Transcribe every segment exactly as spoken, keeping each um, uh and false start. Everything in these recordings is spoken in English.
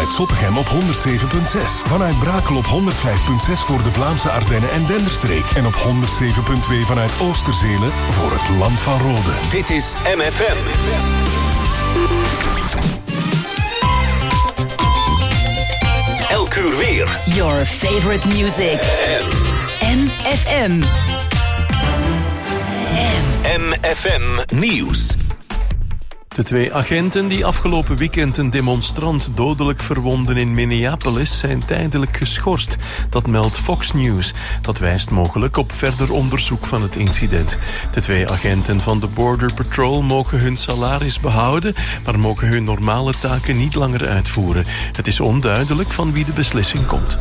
vanuit Zottegem op honderd zeven komma zes. Vanuit Brakel op honderd vijf komma zes voor de Vlaamse Ardennen en Denderstreek. En op honderd zeven komma twee vanuit Oosterzelen voor het Land van Rode. Dit is M F M. Elk uur weer. Your favorite music. M F M. M F M Nieuws. De twee agenten die afgelopen weekend een demonstrant dodelijk verwonden in Minneapolis zijn tijdelijk geschorst. Dat meldt Fox News. Dat wijst mogelijk op verder onderzoek van het incident. De twee agenten van de Border Patrol mogen hun salaris behouden, maar mogen hun normale taken niet langer uitvoeren. Het is onduidelijk van wie de beslissing komt.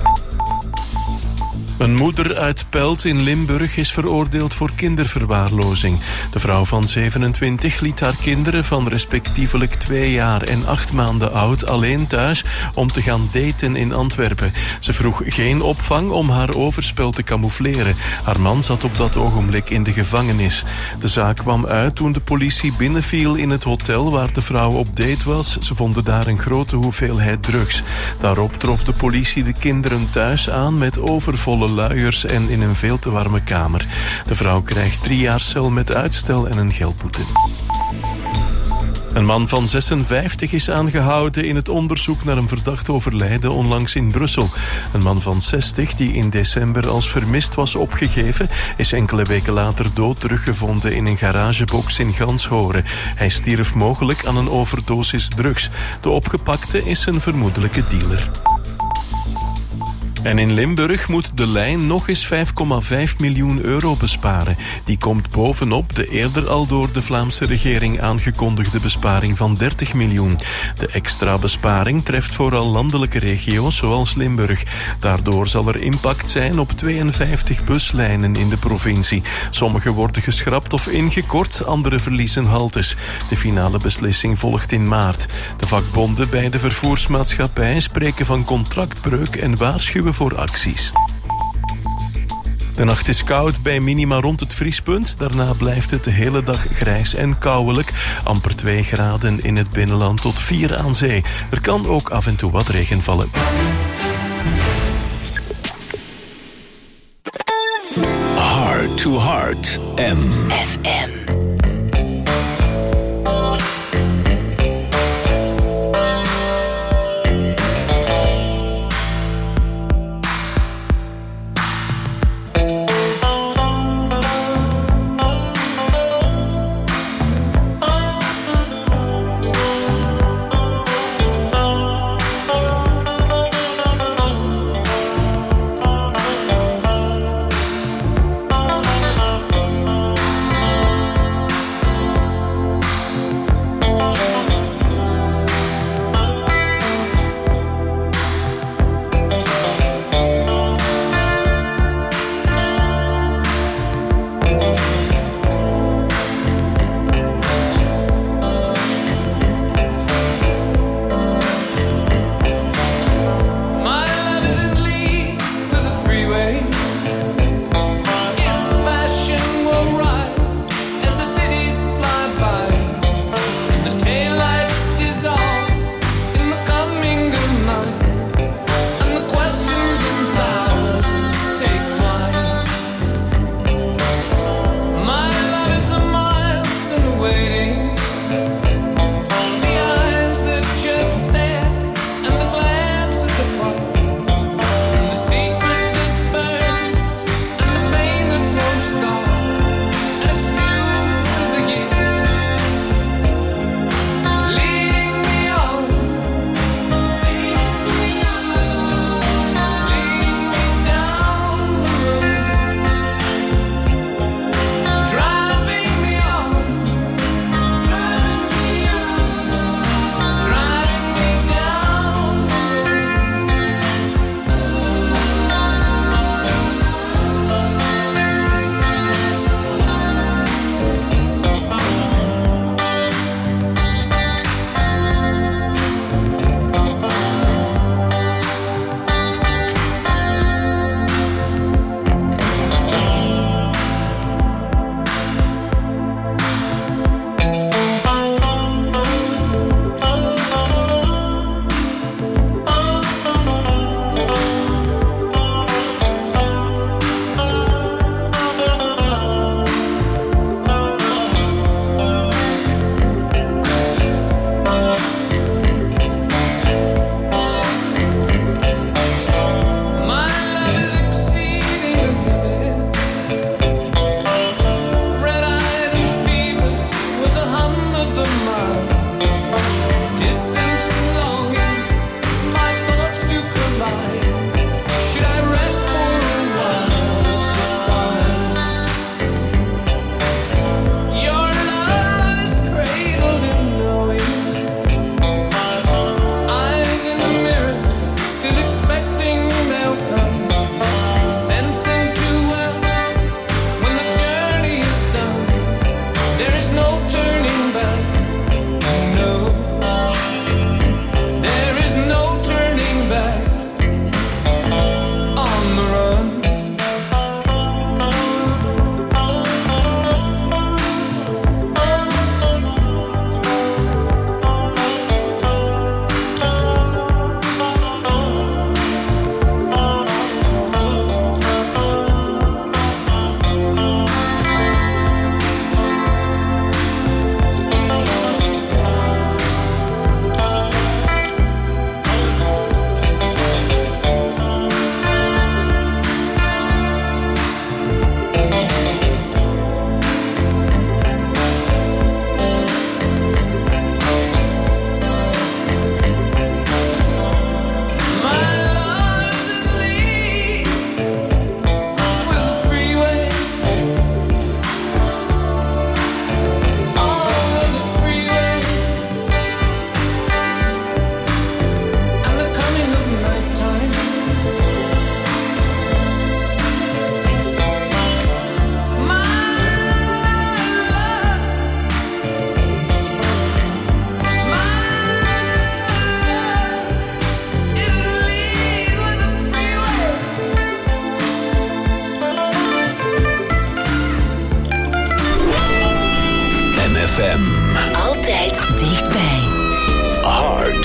Een moeder uit Pelt in Limburg is veroordeeld voor kinderverwaarlozing. De vrouw van zevenentwintig liet haar kinderen van respectievelijk twee jaar en acht maanden oud alleen thuis om te gaan daten in Antwerpen. Ze vroeg geen opvang om haar overspel te camoufleren. Haar man zat op dat ogenblik in de gevangenis. De zaak kwam uit toen de politie binnenviel in het hotel waar de vrouw op date was. Ze vonden daar een grote hoeveelheid drugs. Daarop trof de politie de kinderen thuis aan met overvolle luiers en in een veel te warme kamer. De vrouw krijgt drie jaar cel met uitstel en een geldboete. Een man van zesenvijftig is aangehouden in het onderzoek naar een verdacht overlijden onlangs in Brussel. Een man van zestig, die in december als vermist was opgegeven, is enkele weken later dood teruggevonden in een garagebox in Ganshoren. Hij stierf mogelijk aan een overdosis drugs. De opgepakte is een vermoedelijke dealer. En in Limburg moet de lijn nog eens vijf komma vijf miljoen euro besparen. Die komt bovenop de eerder al door de Vlaamse regering aangekondigde besparing van dertig miljoen. De extra besparing treft vooral landelijke regio's zoals Limburg. Daardoor zal er impact zijn op tweeënvijftig buslijnen in de provincie. Sommige worden geschrapt of ingekort, andere verliezen haltes. De finale beslissing volgt in maart. De vakbonden bij de vervoersmaatschappij spreken van contractbreuk en waarschuwen voor acties. De nacht is koud bij minima rond het vriespunt. Daarna blijft het de hele dag grijs en kouwelijk. Amper twee graden in het binnenland tot vier aan zee. Er kan ook af en toe wat regen vallen. Heart to Heart. M F M.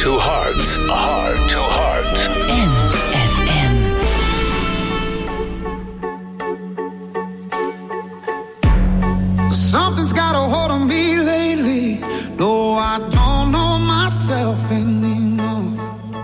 to Heart. Heart to Heart. M F M. Something's got a hold on me lately. No, I don't know myself anymore.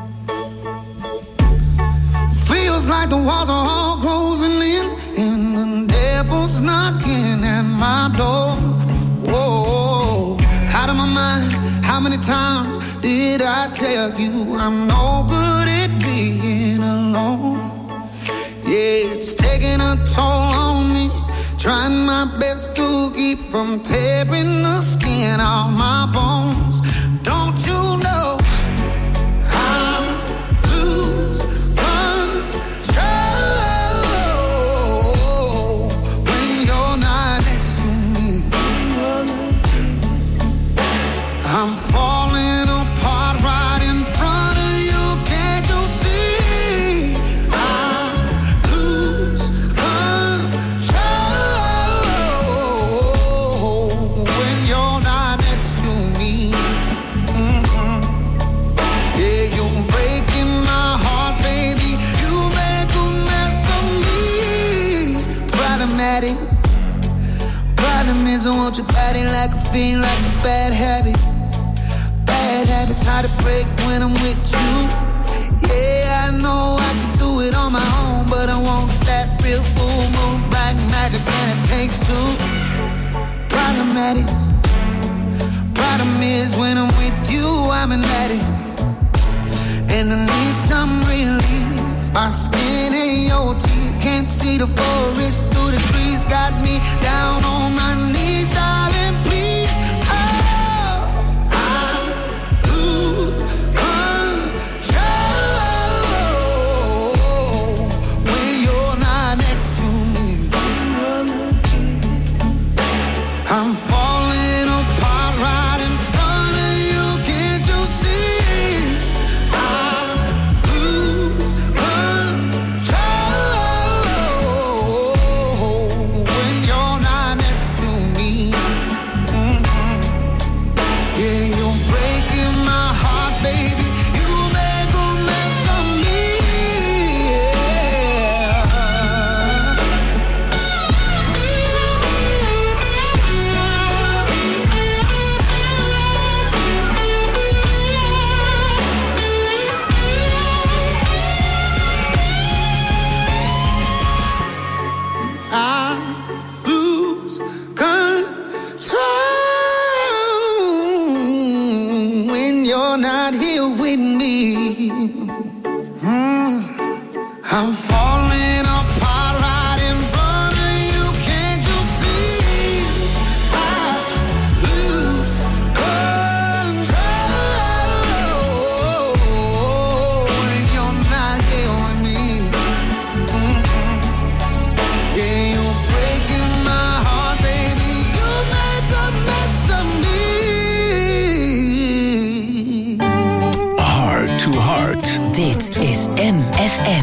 Feels like the walls are all closing in, and the devil's knocking at my door. Whoa, out of my mind. How many times did I tell you I'm no good at being alone? Yeah, it's taking a toll on me. Trying my best to keep from tearing the skin off my bones. Don't you know I lose control when you're not next to me? I'm falling apart right in front of you. Can't you see? I lose control when you're not next to me. Mm-hmm. Yeah, you're breaking my heart, baby. You make a mess of me. Problematic. Problem is I want your body like a fiend, like a bad habit. Bad habits hard to break when I'm with you. Yeah, I know I can do it on my own, but I want that real full moon, black magic, and it takes two. Problematic. Problem is when I'm with you, I'm an addict, and I need some relief. My skin and your teeth can't see the forest through the trees. Got me down on my knees, darling, please. Oh, I lose control when you're not next to me. I'm falling apart right in front of you. Can't you see? I lose control when you're not next to me. Mm-hmm. Yeah, you're breaking my heart, baby. You make a mess of me. Yeah. I lose control when you're not here with me. Mm. I'm falling apart right in front of you. Can't you see? I lose control when you're not here with me. Mm-hmm. Yeah, you're breaking my heart, baby. You make a mess of me. Heart to Heart. Dit is M F M.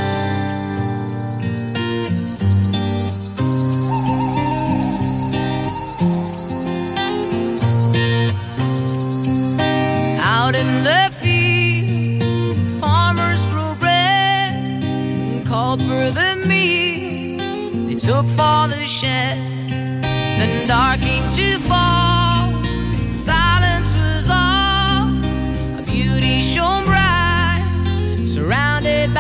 Out in the field, farmers grew bread and called for the meat. They took for the shed, then dark came to fall. Silence was all, a beauty shone bright, surrounded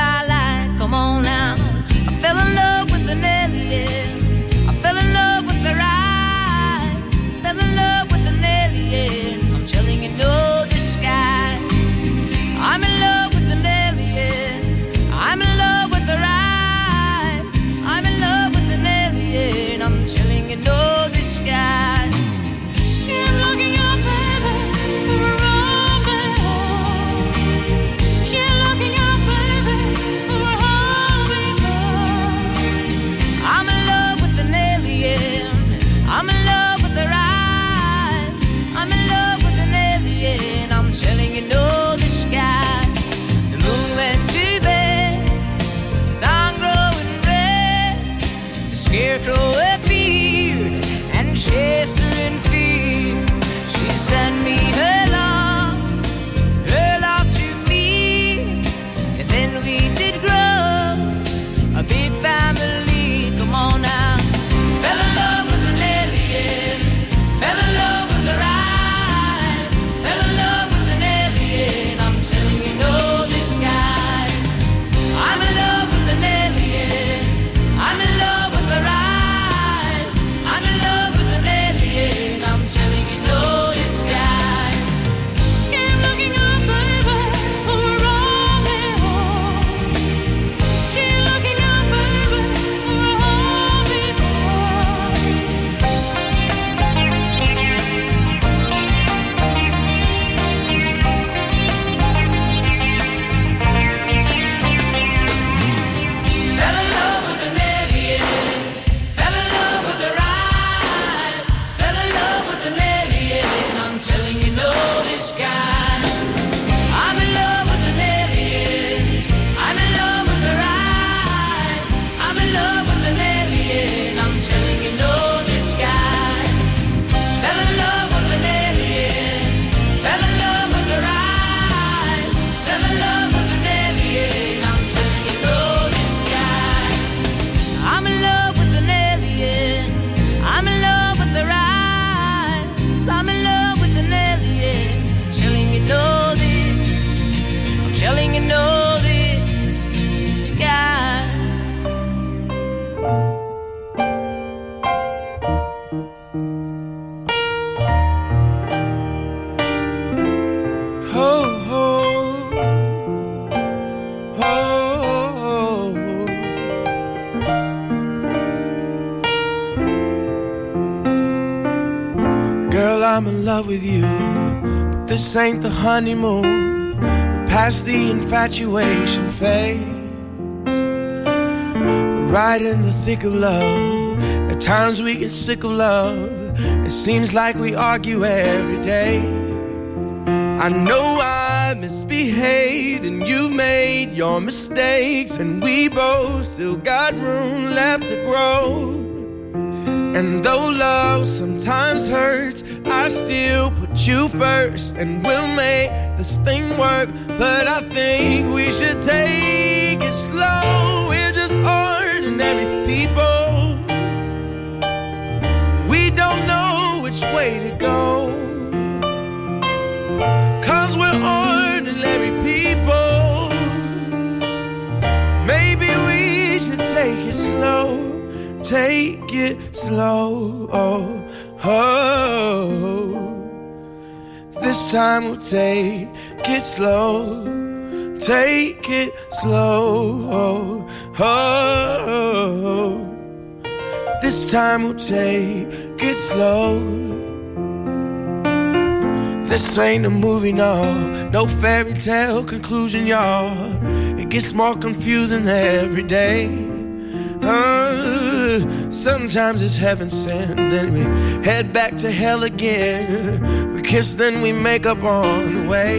love with you, but this ain't the honeymoon. We're past the infatuation phase. We're right in the thick of love. At times we get sick of love. It seems like we argue every day. I know I misbehaved and you've made your mistakes, and we both still got room left to grow. And though love sometimes hurts, I still put you first, and we'll make this thing work. But I think we should take it slow. We're just ordinary people. We don't know which way to go, 'cause we're ordinary people. Maybe we should take it slow. Take it slow, oh, oh. This time we'll take it slow. Take it slow, oh, oh. This time we'll take it slow. This ain't a movie, no, no fairy tale conclusion, y'all. It gets more confusing every day. Uh, sometimes it's heaven sent, then we head back to hell again. We kiss, then we make up on the way.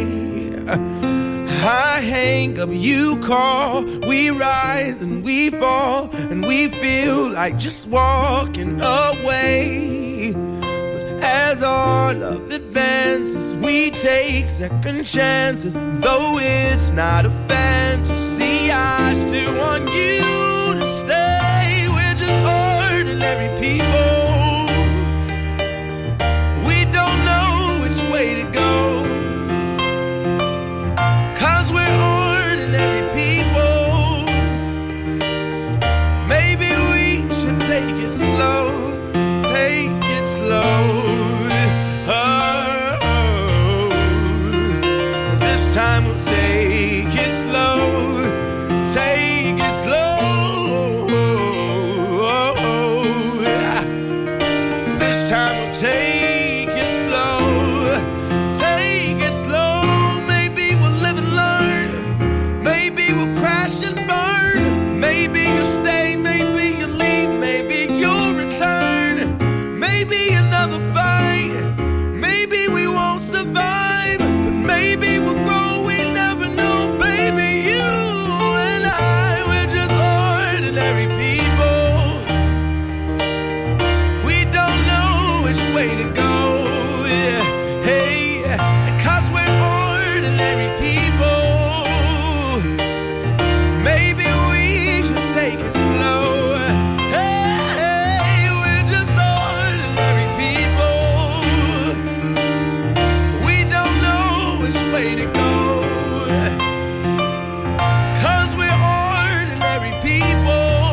I hang up, you call, we rise and we fall, and we feel like just walking away. But as our love advances, we take second chances. Though it's not a fantasy, I still want you to stay. We're just ordinary people. We don't know which way to go, 'cause we're ordinary people. Maybe we should take it slow. Take it slow. Oh, this time we'll take it slow. Take it slow. This time we'll take it slow. Take it slow. Maybe we'll live and learn. Maybe we'll crash and burn. Maybe you'll stay, maybe you'll leave, maybe you'll return. Maybe another fight. Maybe we won't survive, but maybe we'll grow. We never know, baby. You and I, we're just ordinary people. We don't know which way to go. Yeah. Hey, 'cause we're ordinary people. Maybe we should take it slow. Hey, we're just ordinary people. We don't know which way to go, 'cause we're ordinary people.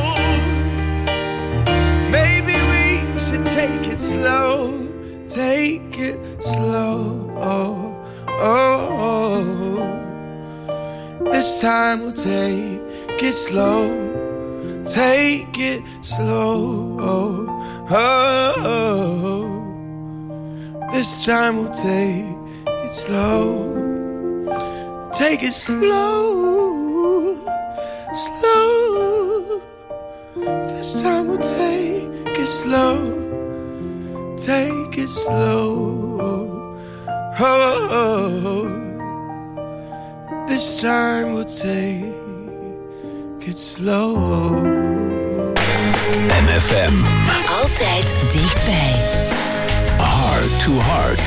Maybe we should take it slow. Take it slow. Oh, oh, oh. This time we'll take it slow. Take it slow. Oh, oh, oh. This time we'll take it slow. Take it slow. Slow. This time we'll take it slow. Take it slow. Oh, oh, oh. This time we'll take it slow. M F M. Altijd dichtbij. Heart to Heart.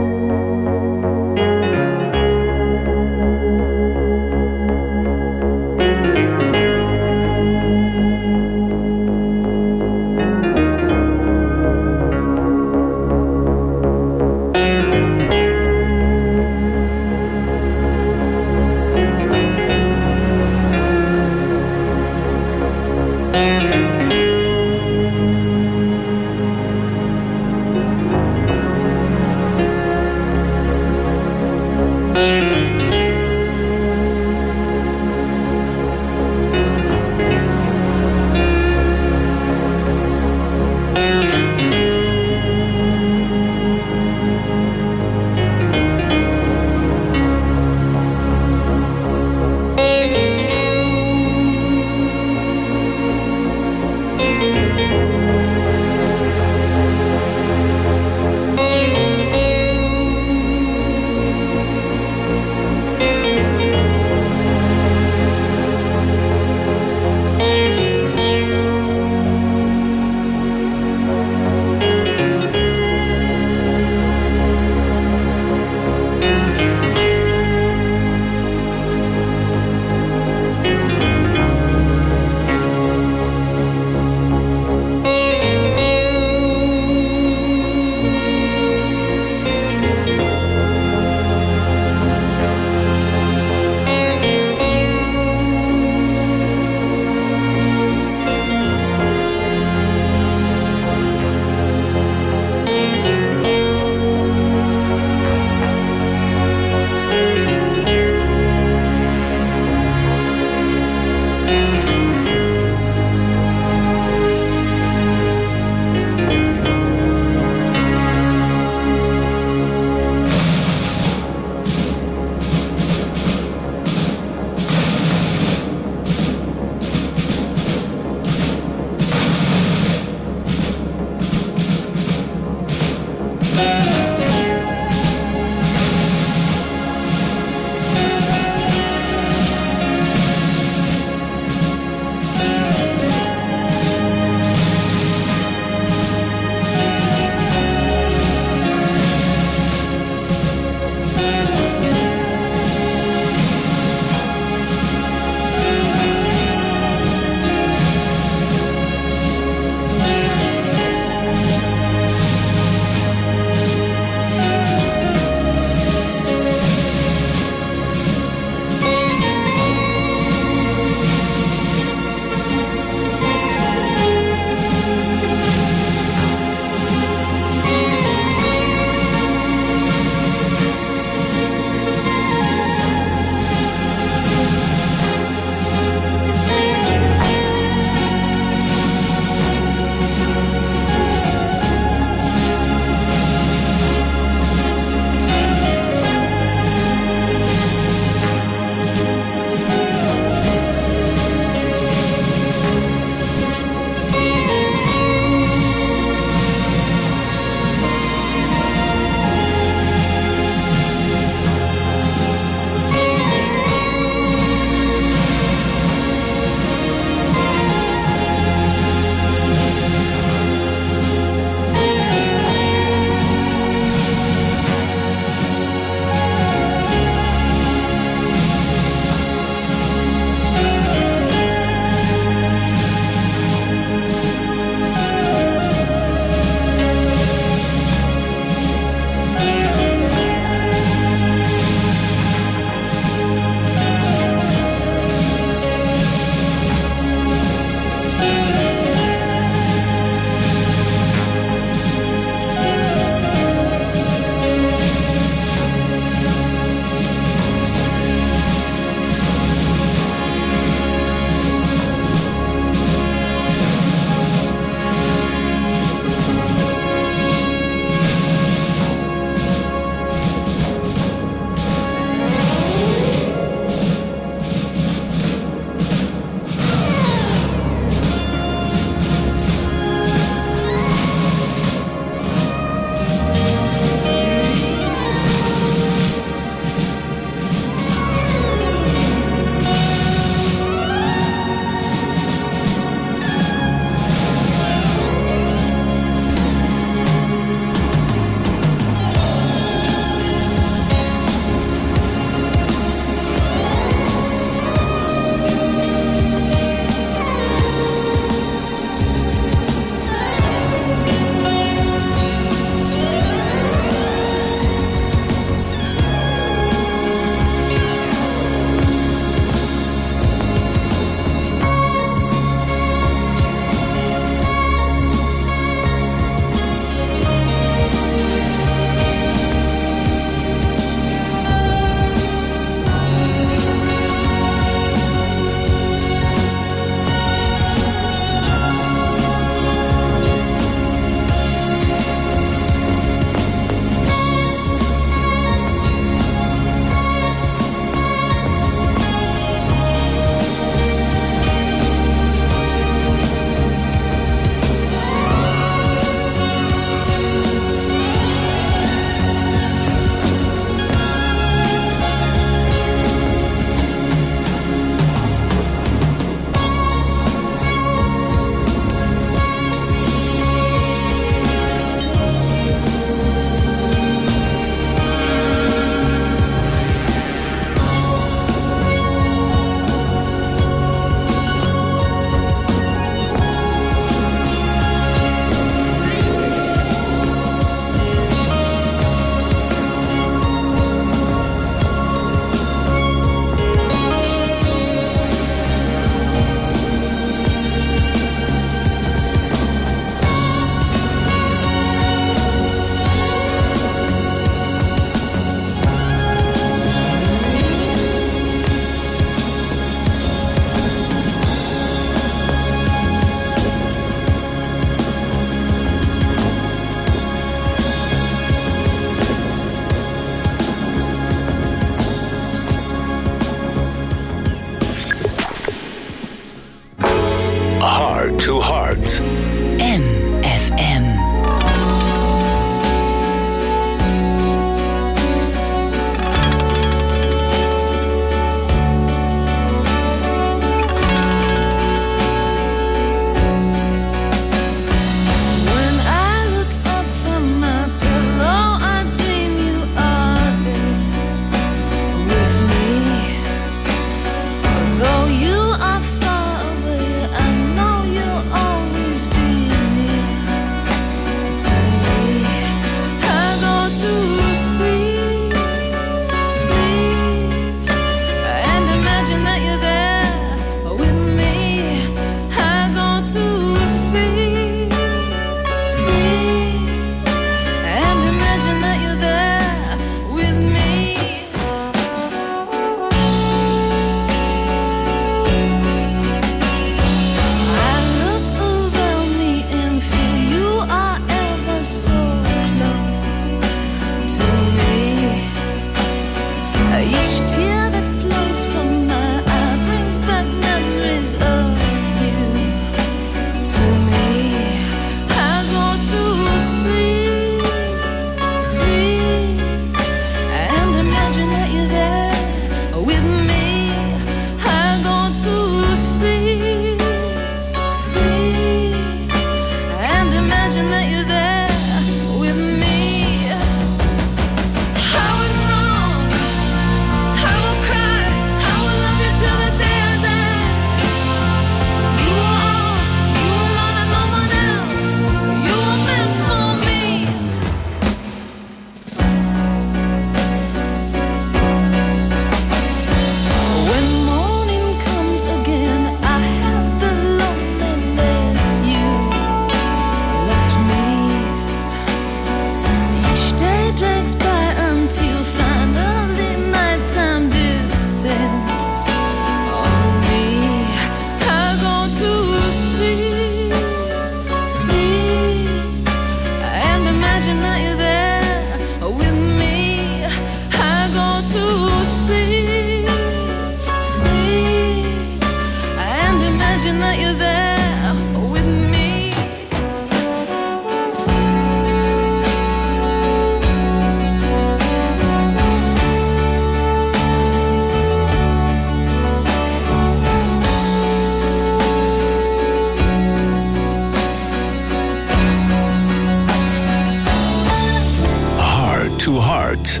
to Heart.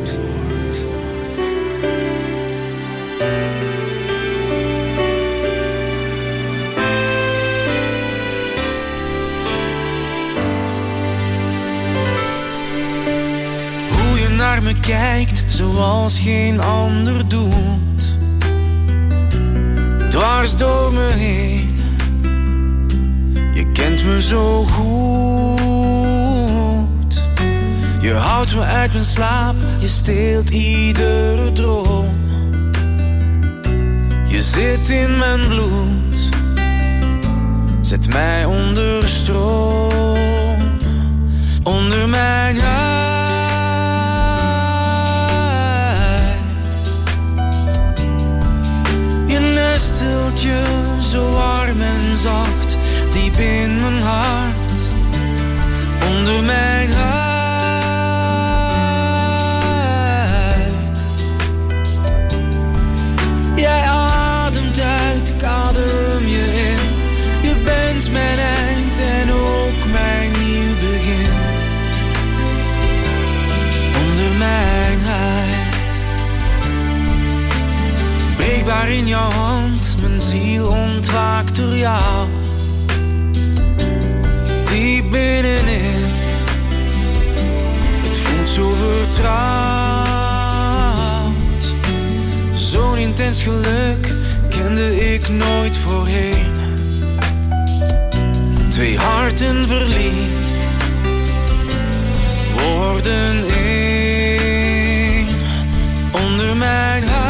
Hoe je naar me kijkt, zoals geen ander doet. Dwars door me heen. Je kent me zo goed. Je houdt me uit mijn slaap. Je steelt iedere droom. Je zit in mijn bloed. Zet mij onder stroom. Onder mijn huid. Je nestelt je zo warm en zacht. Diep in mijn hart, onder mijn huid. Jij ademt uit, ik adem je in. Je bent mijn eind en ook mijn nieuw begin. Onder mijn huid. Breekbaar in jouw hand, mijn ziel ontwaakt door jou. Diep binnenin, het voelt zo vertrouwd. Zo'n intens geluk kende ik nooit voorheen. Twee harten verliefd, worden één. Onder mijn huid.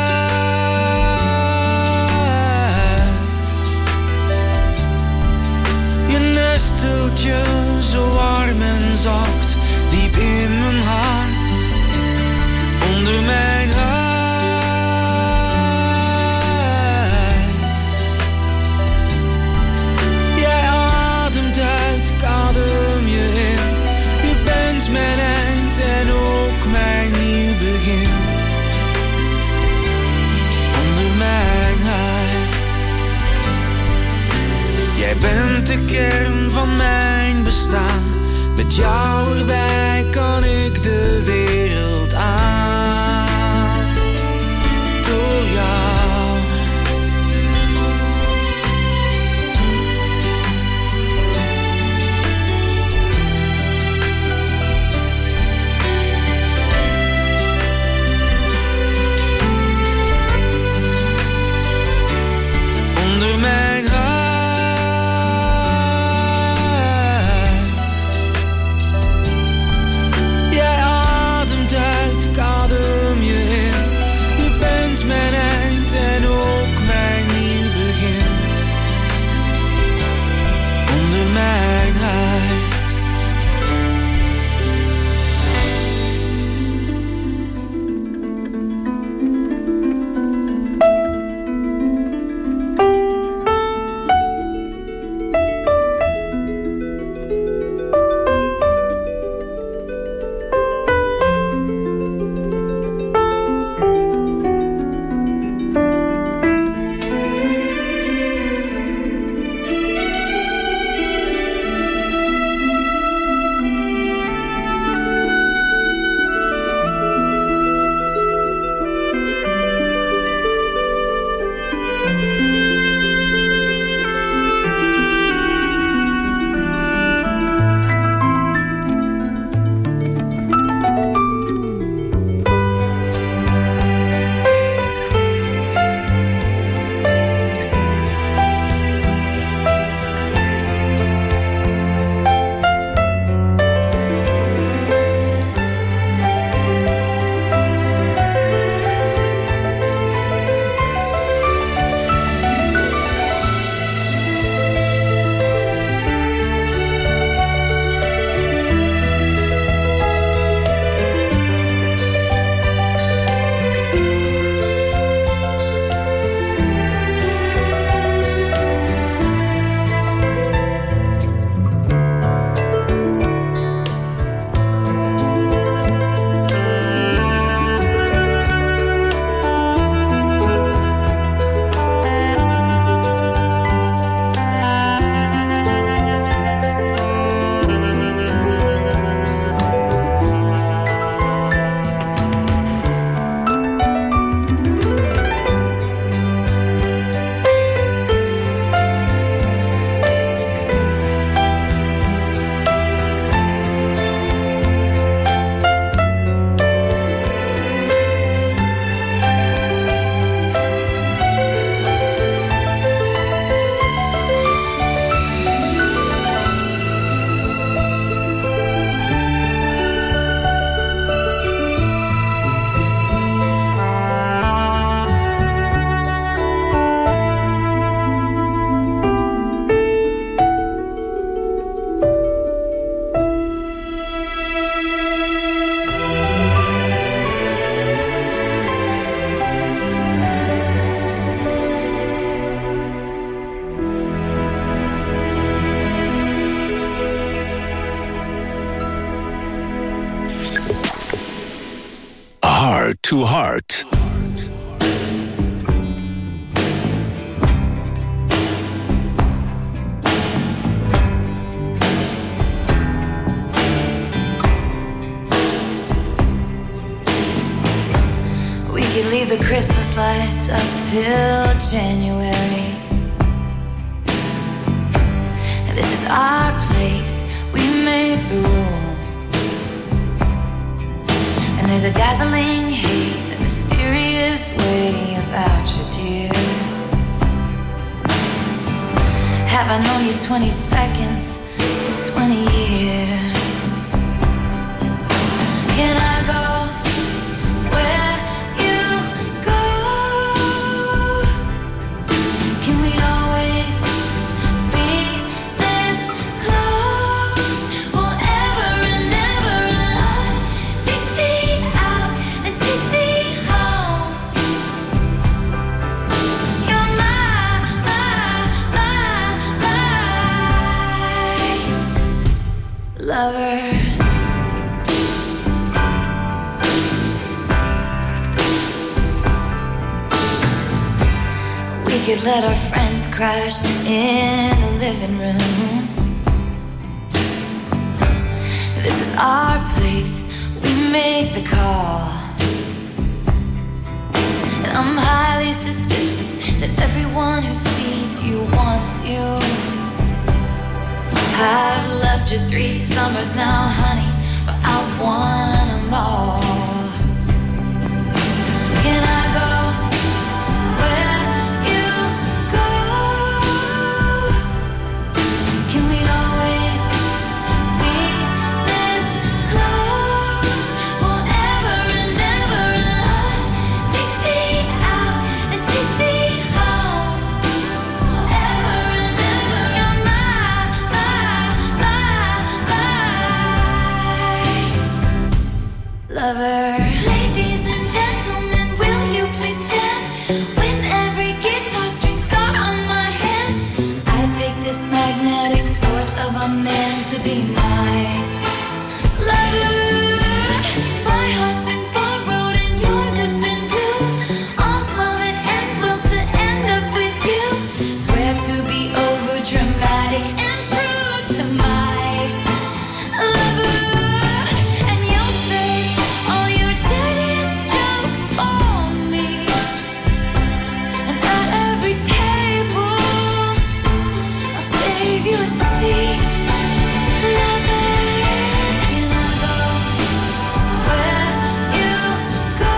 Nestelt je zo warm en zacht, diep in mijn hart, onder mijn huid. Jij ademt uit, ik adem je in. Je bent mijn eind en ook mijn nieuw begin. Onder mijn huid. Jij bent de kern van mijn bestaan. Met jou erbij kan ik de wereld aan. Door jou. Onder mijn huid. Jij Heart to Heart. We could leave the Christmas lights up till January. This is our place, we make the rules. And there's a dazzling haze, a mysterious way about you, dear. Have I known you twenty seconds, or twenty years? Can I go where you go? Can we always be this close, forever and ever? And take me out and take me home. You're my, my, my, my lover. We could let our friends crash in the living room. This is our place, we make the call. And I'm highly suspicious that everyone who sees you wants you. I've loved you three summers now, honey, but I want them all. Can I go where you go? Can we always be this close, forever and ever? And take me out and take me home, forever and ever. You're my, my, my, my lover. Ladies and gentlemen, will you please stand? With every guitar string scar on my hand, I take this magnetic force of a man to be my lover. My heart's been borrowed and yours has been blue. All's well that ends well to end up with you. Swear to be over dramatic and true to my lover. And you'll say all your dirtiest jokes for me. And at every table I'll save you a seat, lover. Can I go where you go?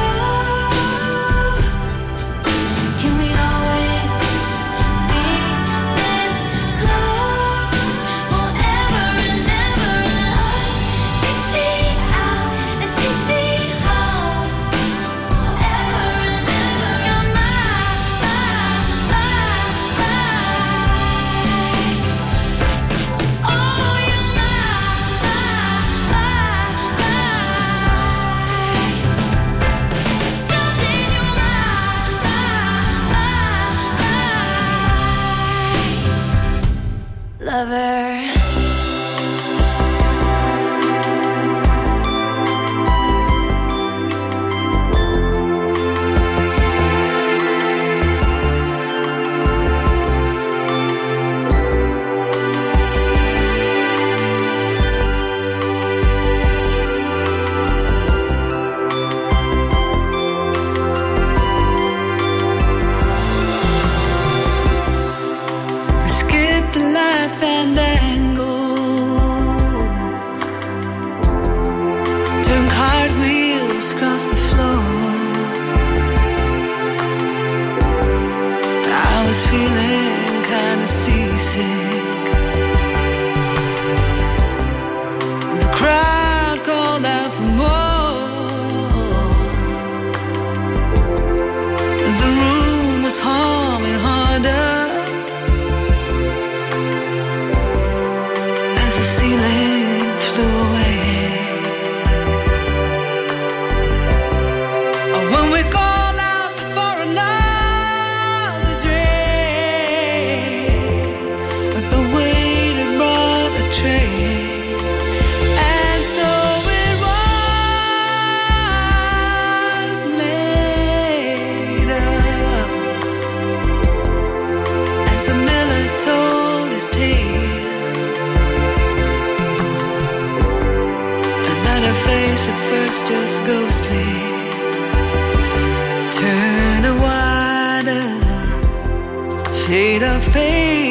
Can we always be this close, forever and ever? Take me out and take me home, forever and ever. You're my, my, my, my. Oh, you're my, my, my, my. Darling, you're my, my, my, my lover. Skip the life and angle, turn cartwheels across the floor. I was feeling kinda seasick. The crowd called out for more. The room was humming harder as the ceiling flew away. first just ghostly. Turn a wider shade of pale.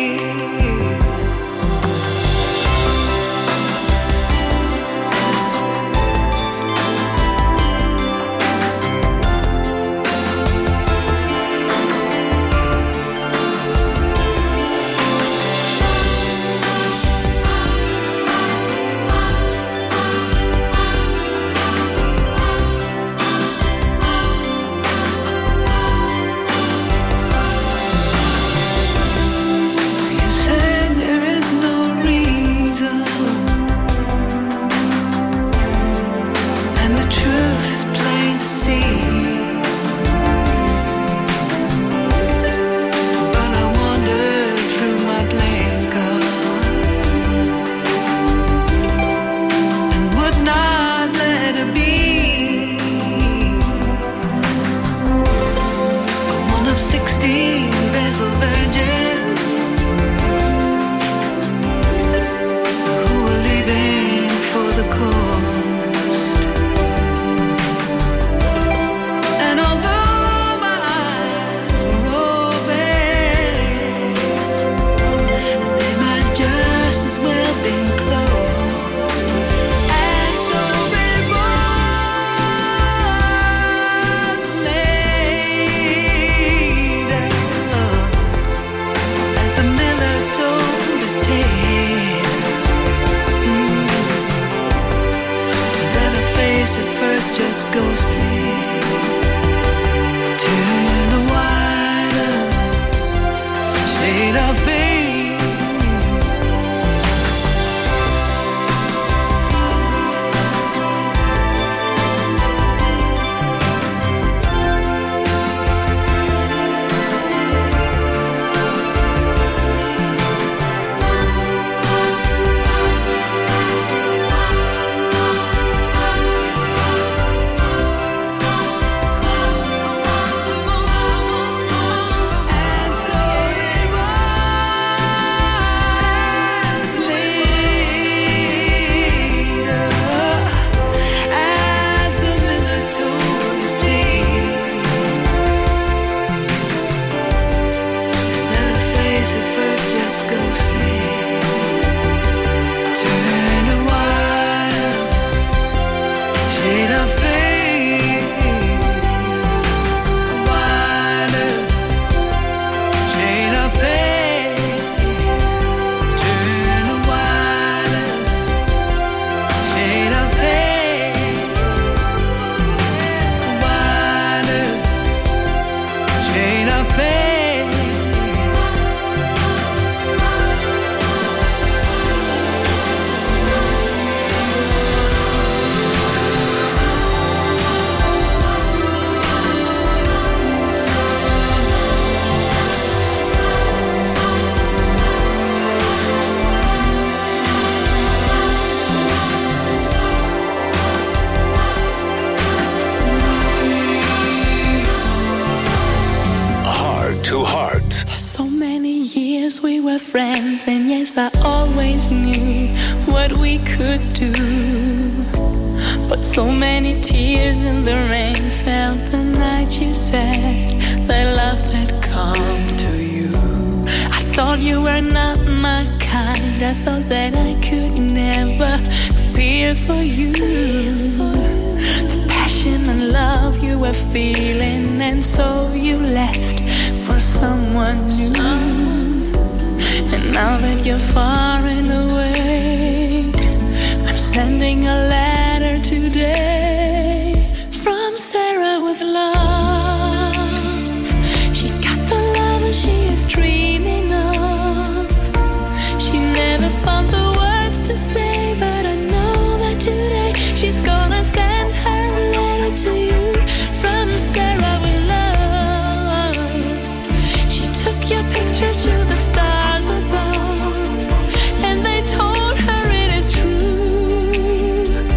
Above, and they told her it is true.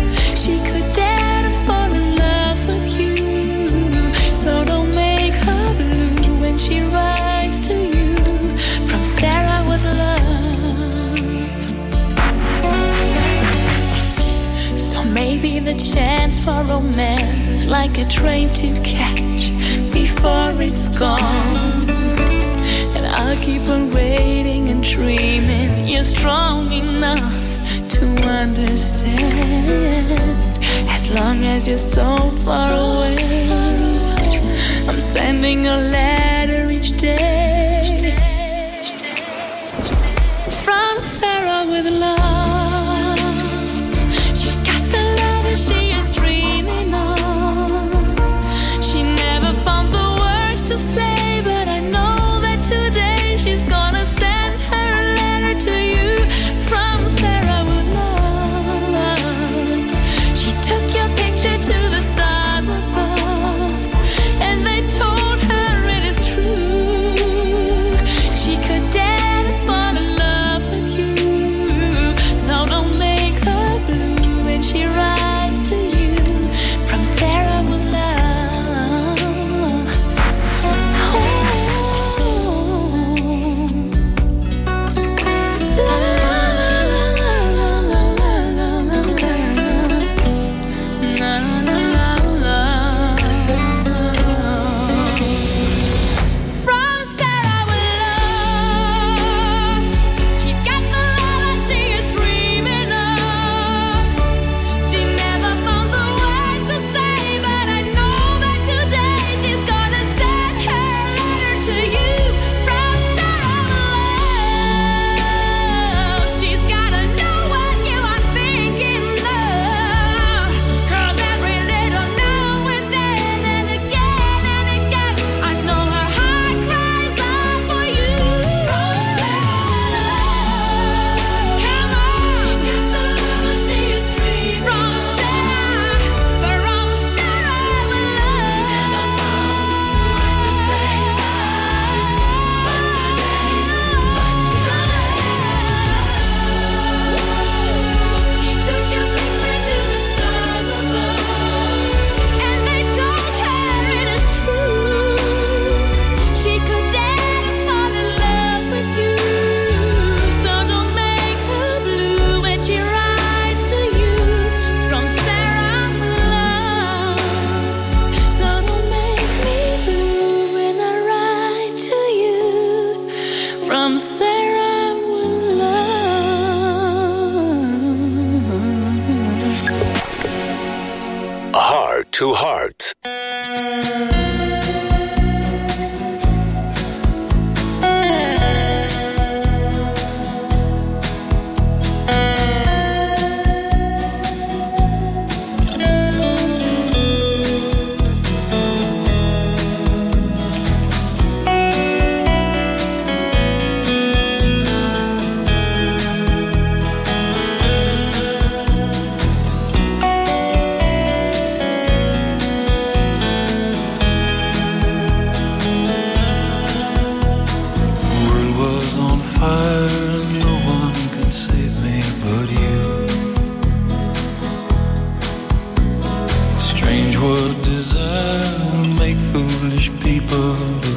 romance is like a train to catch before it's gone. And I'll keep on waiting and dreaming you're strong enough to understand. As long as you're so far away, I'm sending a letter each day from Sarah with love. She got the love that she is dreaming of. She never found the words to say, but I know that today she's gonna send her a letter to you from Sarah with love. She took your picture to the stars above, and they told her it is true. She could dare to fall in love with you, so don't make her blue when she writes to you from Sarah with love. Oh. La, la, la, la, la, la, la, la, la, la, la, from Sarah with love. She got the love that she is dreaming of. She never found the words to say, but I know that today she's gonna send her letter to you from Sarah with love. She's gotta know what you are thinking of, 'cause every little now and then and again and again, I know her heart cries out for you from Sarah. Come on, she got the love that she is dreaming from Sarah, from Sarah with love. Never found words to say, but today, but today, she took your picture to the stars above, and they told her it is true. She could dare to fall in love with you, so don't make her blue when she writes to you from Sarah with love. So don't make me blue when I write to you from Sarah with love. Heart to Heart. The world was on fire and no one could save me but you. Strange what desire will make foolish people do.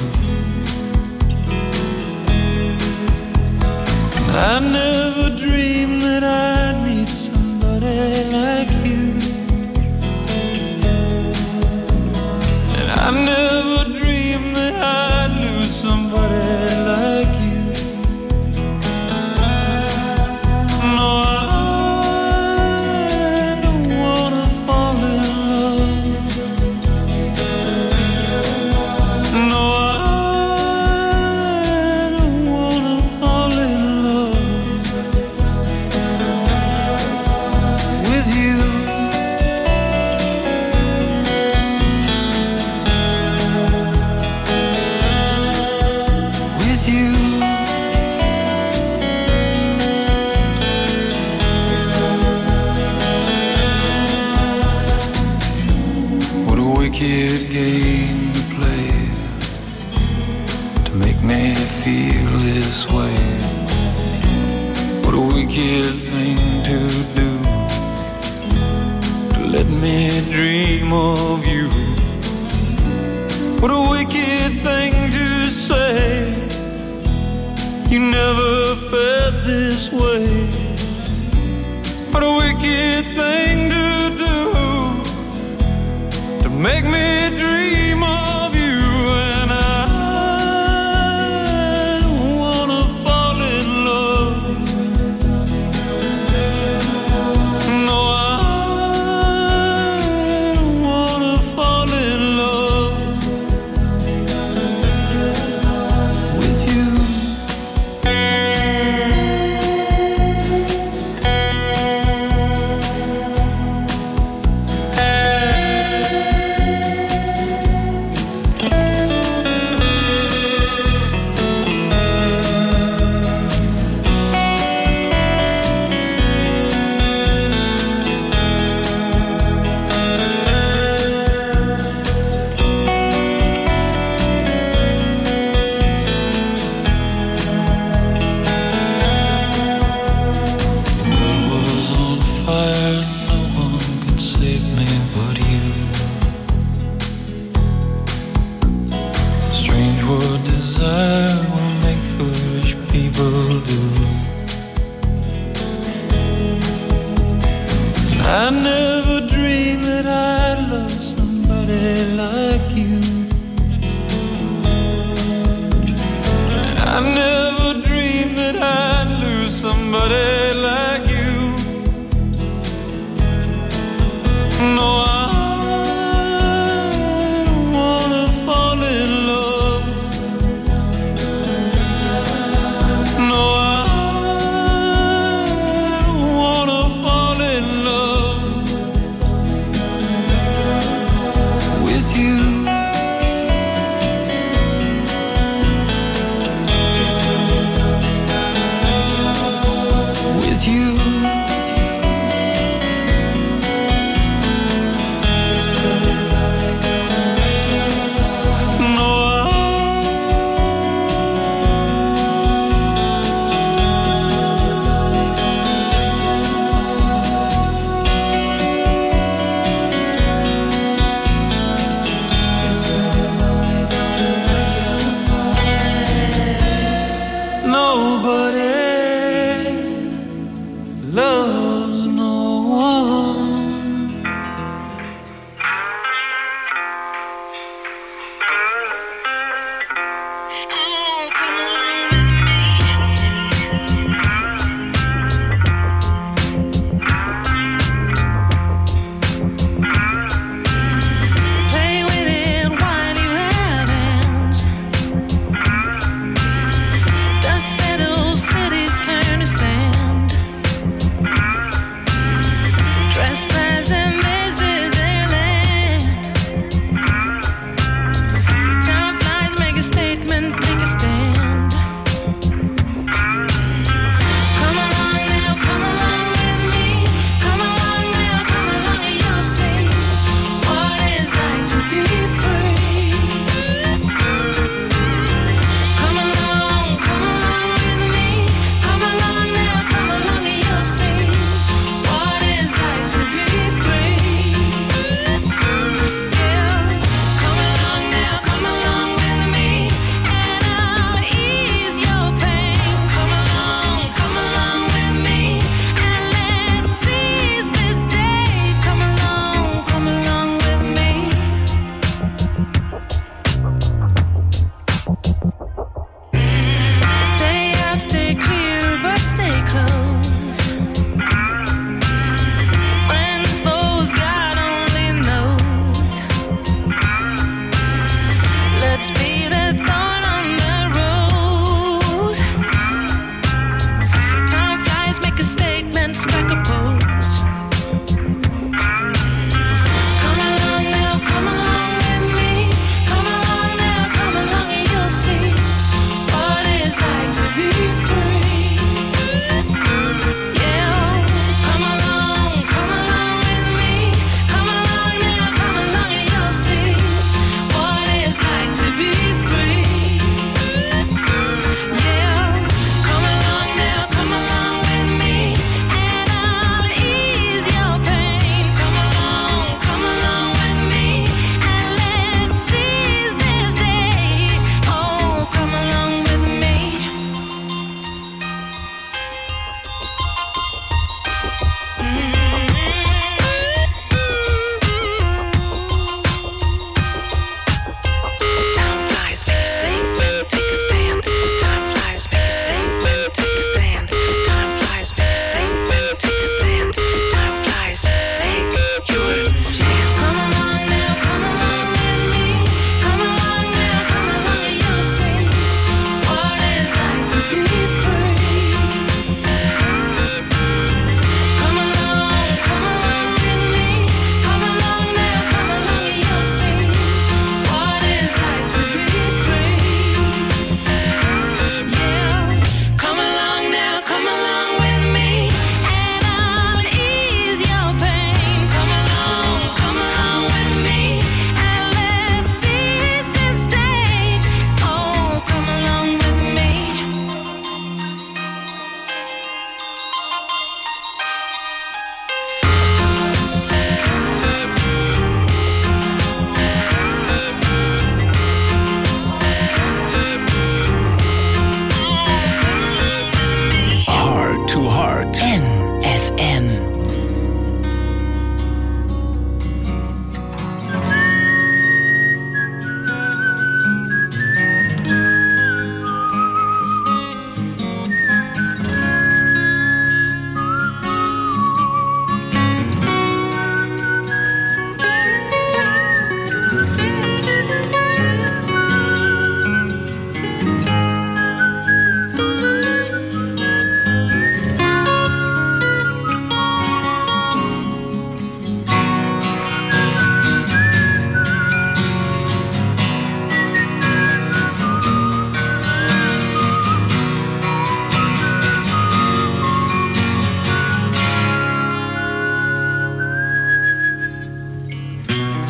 I never dreamed that I'd meet somebody like you, and I never dreamed that I'd lose somebody like you. No, I don't wanna fall in love. No, I don't wanna fall in love with you. With you. What a wicked game to play to make me feel this way. What a wicked thing to do to let me dream of you. What a wicked thing to say. You never felt this way. What a wicked thing to do make me dream of you, and I don't wanna fall in love. No, I don't wanna fall in love with you. I never dreamed that I'd love somebody like you. I never dreamed that I'd lose somebody like you. No, I don't wanna fall in love. No, I don't wanna fall in love with you.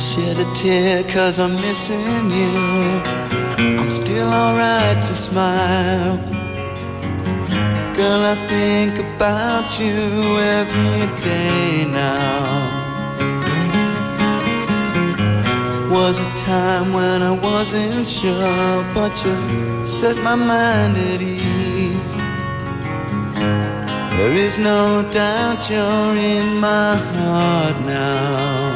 shed a tear cause I'm missing you. I'm still alright to smile. Girl, I think about you every day now. Was a time when I wasn't sure, but you set my mind at ease. There is no doubt you're in my heart now.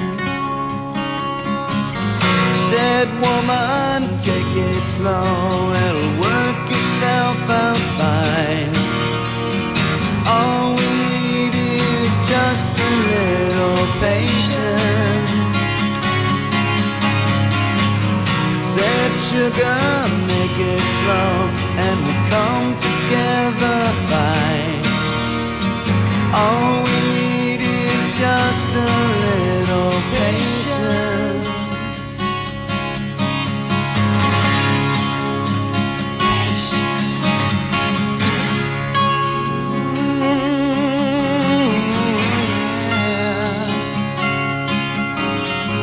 Said woman, take it slow, it'll work itself out fine. All we need is just a little patience. Said sugar, make it slow, and we'll come together fine. All